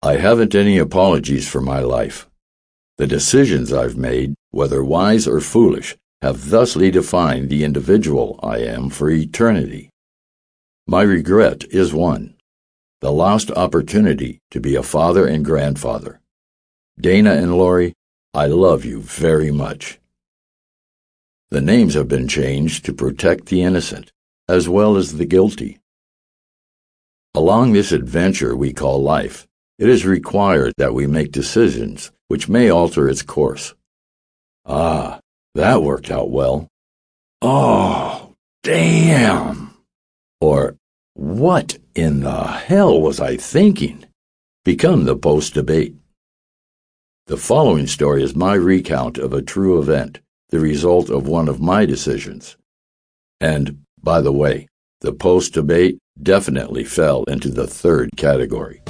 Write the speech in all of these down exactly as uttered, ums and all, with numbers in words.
I haven't any apologies for my life. The decisions I've made, whether wise or foolish, have thusly defined the individual I am for eternity. My regret is one: the lost opportunity to be a father and grandfather. Dana and Lori, I love you very much. The names have been changed to protect the innocent, as well as the guilty. Along this adventure we call life, it is required that we make decisions which may alter its course. Ah, that worked out well. Oh, damn! Or, what in the hell was I thinking? Become the post-debate. The following story is my recount of a true event, the result of one of my decisions. And, by the way, the post-debate definitely fell into the third category.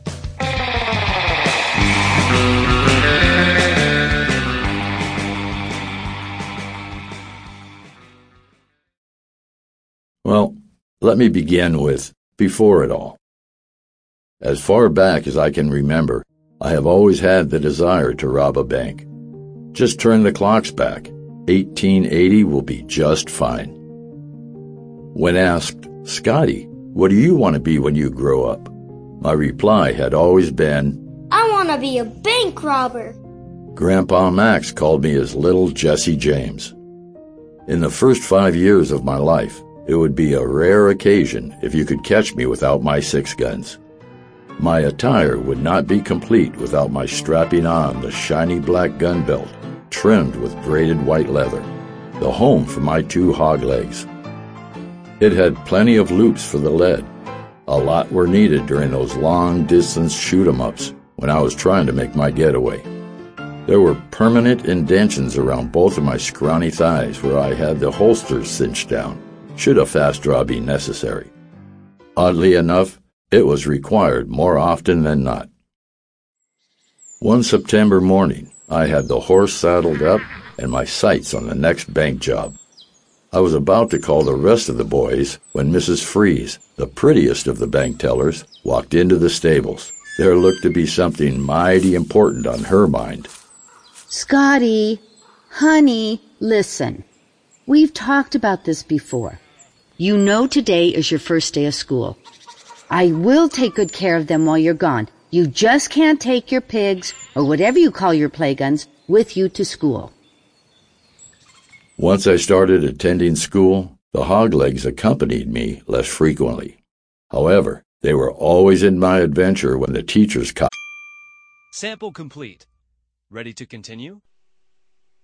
Well, let me begin with before it all. As far back as I can remember, I have always had the desire to rob a bank. Just turn the clocks back. eighteen eighty will be just fine. When asked, "Scotty, what do you want to be when you grow up?" my reply had always been, "I want to be a bank robber." Grandpa Max called me his little Jesse James. In the first five years of my life, it would be a rare occasion if you could catch me without my six guns. My attire would not be complete without my strapping on the shiny black gun belt, trimmed with braided white leather, the home for my two hog legs. It had plenty of loops for the lead. A lot were needed during those long-distance shoot-em-ups when I was trying to make my getaway. There were permanent indentions around both of my scrawny thighs where I had the holsters cinched down, should a fast draw be necessary. Oddly enough, it was required more often than not. One September morning, I had the horse saddled up and my sights on the next bank job. I was about to call the rest of the boys when Missus Freeze, the prettiest of the bank tellers, walked into the stables. There looked to be something mighty important on her mind. "Scotty, honey, listen. We've talked about this before. You know today is your first day of school. I will take good care of them while you're gone. You just can't take your pigs, or whatever you call your play guns, with you to school." Once I started attending school, the hoglegs accompanied me less frequently. However, they were always in my adventure when the teachers caught. Sample complete. Ready to continue?